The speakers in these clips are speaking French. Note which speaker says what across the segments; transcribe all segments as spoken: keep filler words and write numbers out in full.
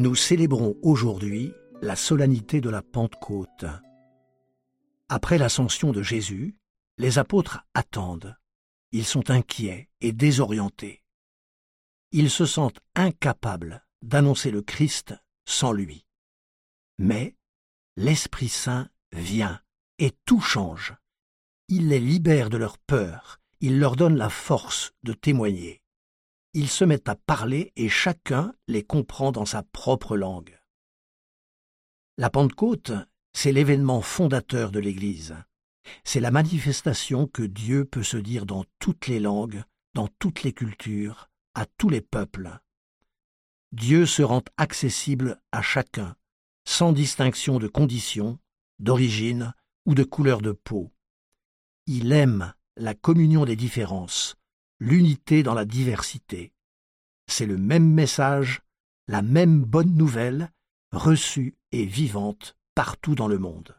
Speaker 1: Nous célébrons aujourd'hui la solennité de la Pentecôte. Après l'ascension de Jésus, les apôtres attendent. Ils sont inquiets et désorientés. Ils se sentent incapables d'annoncer le Christ sans lui. Mais l'Esprit Saint vient et tout change. Il les libère de leur peur, il leur donne la force de témoigner. Ils se mettent à parler et chacun les comprend dans sa propre langue. La Pentecôte, c'est l'événement fondateur de l'Église. C'est la manifestation que Dieu peut se dire dans toutes les langues, dans toutes les cultures, à tous les peuples. Dieu se rend accessible à chacun, sans distinction de condition, d'origine ou de couleur de peau. Il aime la communion des différences, l'unité dans la diversité. C'est le même message, la même bonne nouvelle, reçue et vivante partout dans le monde.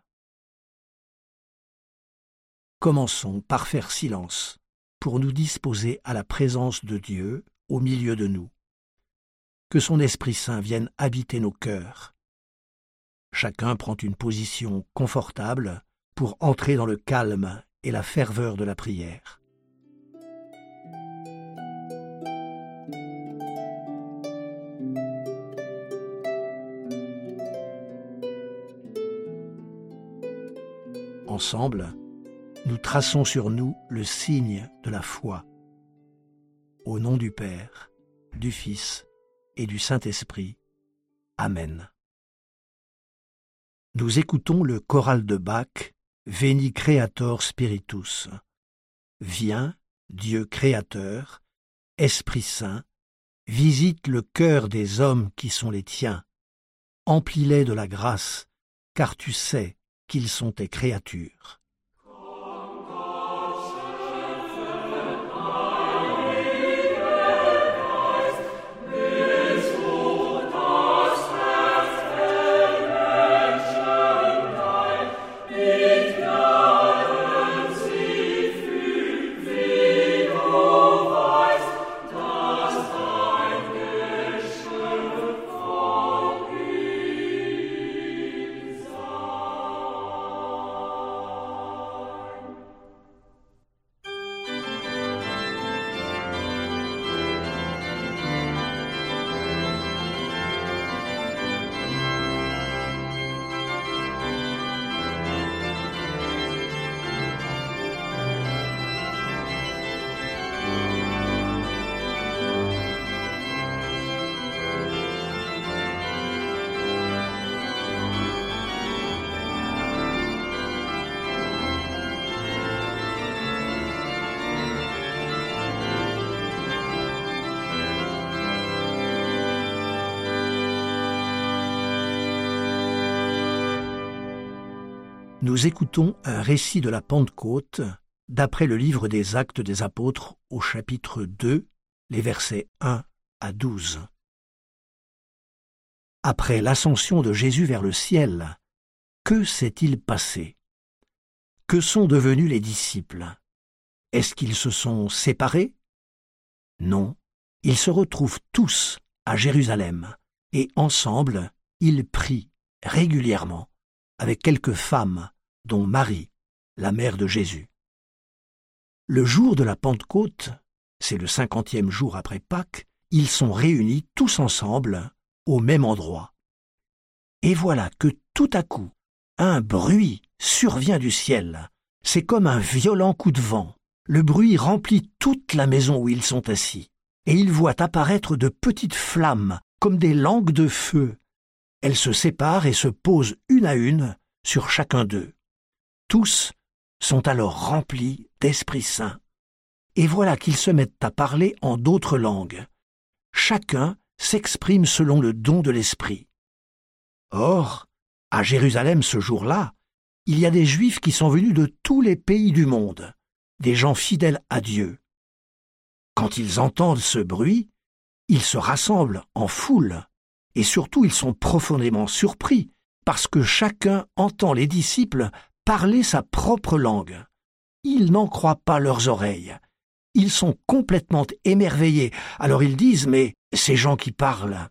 Speaker 1: Commençons par faire silence pour nous disposer à la présence de Dieu au milieu de nous. Que son Esprit Saint vienne habiter nos cœurs. Chacun prend une position confortable pour entrer dans le calme et la ferveur de la prière. Ensemble, nous traçons sur nous le signe de la foi. Au nom du Père, du Fils et du Saint-Esprit. Amen. Nous écoutons le choral de Bach, Veni Creator Spiritus. Viens, Dieu créateur, Esprit Saint, visite le cœur des hommes qui sont les tiens. Emplis-les de la grâce, car tu sais qu'ils sont tes créatures. Nous écoutons un récit de la Pentecôte d'après le livre des Actes des Apôtres au chapitre deux, les versets un à douze. Après l'ascension de Jésus vers le ciel, que s'est-il passé? Que sont devenus les disciples? Est-ce qu'ils se sont séparés? Non, ils se retrouvent tous à Jérusalem et ensemble, ils prient régulièrement avec quelques femmes, dont Marie, la mère de Jésus. Le jour de la Pentecôte, c'est le cinquantième jour après Pâques, ils sont réunis tous ensemble au même endroit. Et voilà que tout à coup, un bruit survient du ciel. C'est comme un violent coup de vent. Le bruit remplit toute la maison où ils sont assis. Et ils voient apparaître de petites flammes, comme des langues de feu. Elles se séparent et se posent une à une sur chacun d'eux. Tous sont alors remplis d'Esprit Saint. Et voilà qu'ils se mettent à parler en d'autres langues. Chacun s'exprime selon le don de l'Esprit. Or, à Jérusalem ce jour-là, il y a des Juifs qui sont venus de tous les pays du monde, des gens fidèles à Dieu. Quand ils entendent ce bruit, ils se rassemblent en foule, et surtout ils sont profondément surpris, parce que chacun entend les disciples parler sa propre langue. Ils n'en croient pas leurs oreilles. Ils sont complètement émerveillés. Alors ils disent « Mais ces gens qui parlent,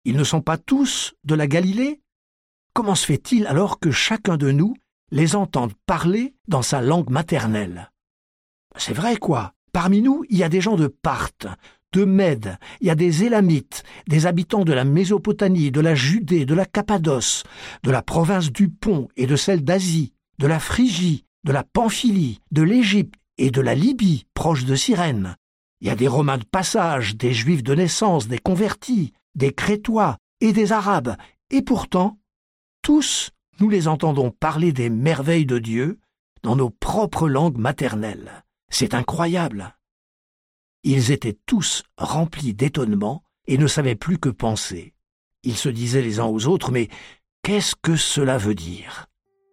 Speaker 1: Ils ne sont pas tous de la Galilée? Comment se fait-il alors que chacun de nous les entende parler dans sa langue maternelle? C'est vrai quoi. Parmi nous, il y a des gens de Parthe, de Mède, il y a des Élamites, des habitants de la Mésopotamie, de la Judée, de la Cappadoce, de la province du Pont et de celle d'Asie, de la Phrygie, de la Pamphylie, de l'Égypte et de la Libye, proche de Cyrène. Il y a des Romains de passage, des Juifs de naissance, des convertis, des Crétois et des Arabes. Et pourtant, tous, nous les entendons parler des merveilles de Dieu dans nos propres langues maternelles. C'est incroyable. Ils étaient tous remplis d'étonnement et ne savaient plus que penser. Ils se disaient les uns aux autres, mais qu'est-ce que cela veut dire ?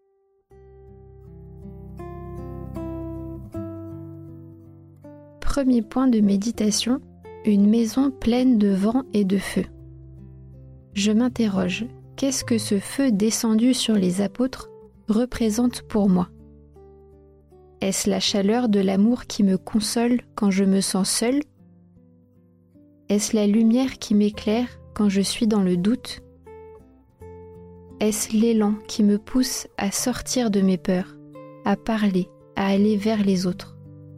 Speaker 2: Premier point de méditation, une maison pleine de vent et de feu. Je m'interroge, qu'est-ce que ce feu descendu sur les apôtres représente pour moi ? Est-ce la chaleur de l'amour qui me console quand je me sens seule ? Est-ce la lumière qui m'éclaire quand je suis dans le doute ? Est-ce l'élan qui me pousse à sortir de mes peurs, à parler, à aller vers les autres ?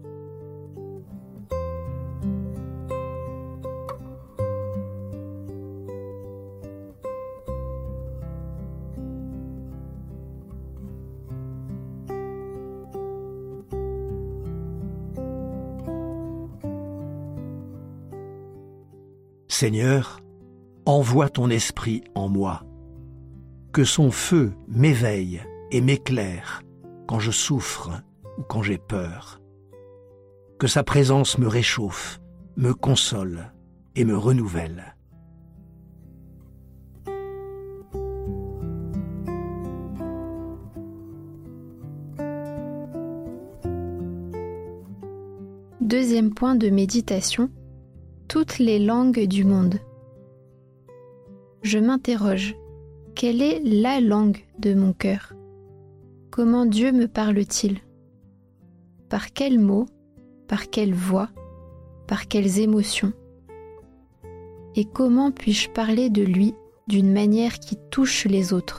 Speaker 1: Seigneur, envoie ton esprit en moi, que son feu m'éveille et m'éclaire quand je souffre ou quand j'ai peur, que sa présence me réchauffe, me console et me renouvelle.
Speaker 2: Deuxième point de méditation, toutes les langues du monde. Je m'interroge, quelle est la langue de mon cœur ? Comment Dieu me parle-t-il ? Par quels mots ? Par quelle voix ? Par quelles émotions ? Et comment puis-je parler de lui d'une manière qui touche les autres ?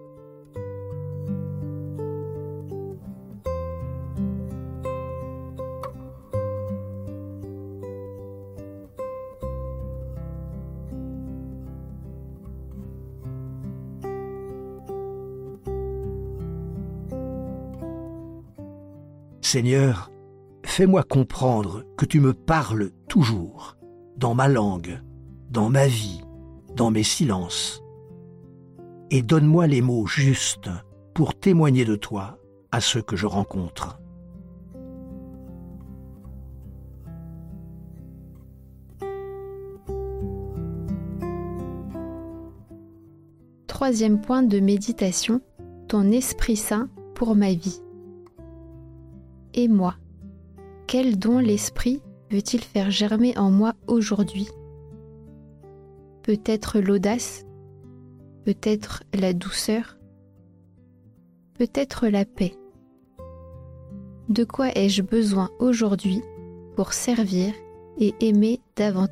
Speaker 1: Seigneur, fais-moi comprendre que tu me parles toujours, dans ma langue, dans ma vie, dans mes silences. Et donne-moi les mots justes pour témoigner de toi à ceux que je rencontre.
Speaker 2: Troisième point de méditation, ton Esprit Saint pour ma vie. Et moi, quel don l'Esprit veut-il faire germer en moi aujourd'hui ? Peut-être l'audace, peut-être la douceur, peut-être la paix. De quoi ai-je besoin aujourd'hui pour servir et aimer davantage ?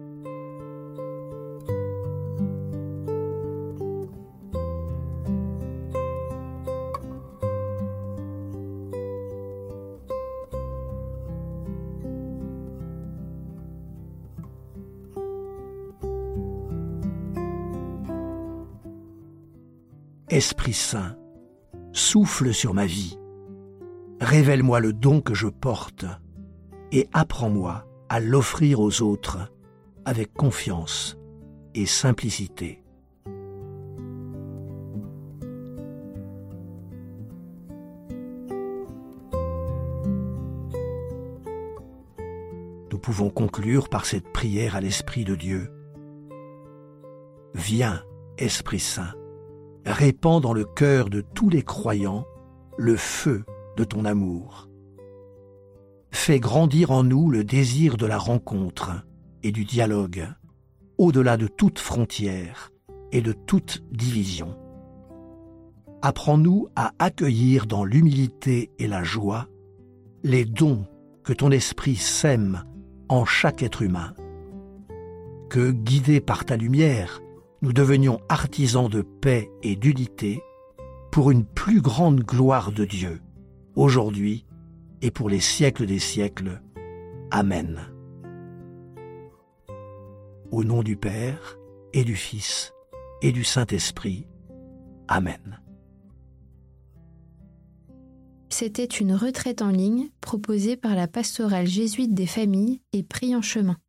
Speaker 1: Esprit Saint, souffle sur ma vie, révèle-moi le don que je porte et apprends-moi à l'offrir aux autres avec confiance et simplicité. Nous pouvons conclure par cette prière à l'Esprit de Dieu. Viens, Esprit Saint, répands dans le cœur de tous les croyants le feu de ton amour. Fais grandir en nous le désir de la rencontre et du dialogue, au-delà de toute frontière et de toute division. Apprends-nous à accueillir dans l'humilité et la joie les dons que ton esprit sème en chaque être humain. que, guidés par ta lumière, nous devenions artisans de paix et d'unité pour une plus grande gloire de Dieu, aujourd'hui et pour les siècles des siècles. Amen. Au nom du Père, et du Fils, et du Saint-Esprit. Amen.
Speaker 2: C'était une retraite en ligne proposée par la pastorale jésuite des familles et Prie en chemin.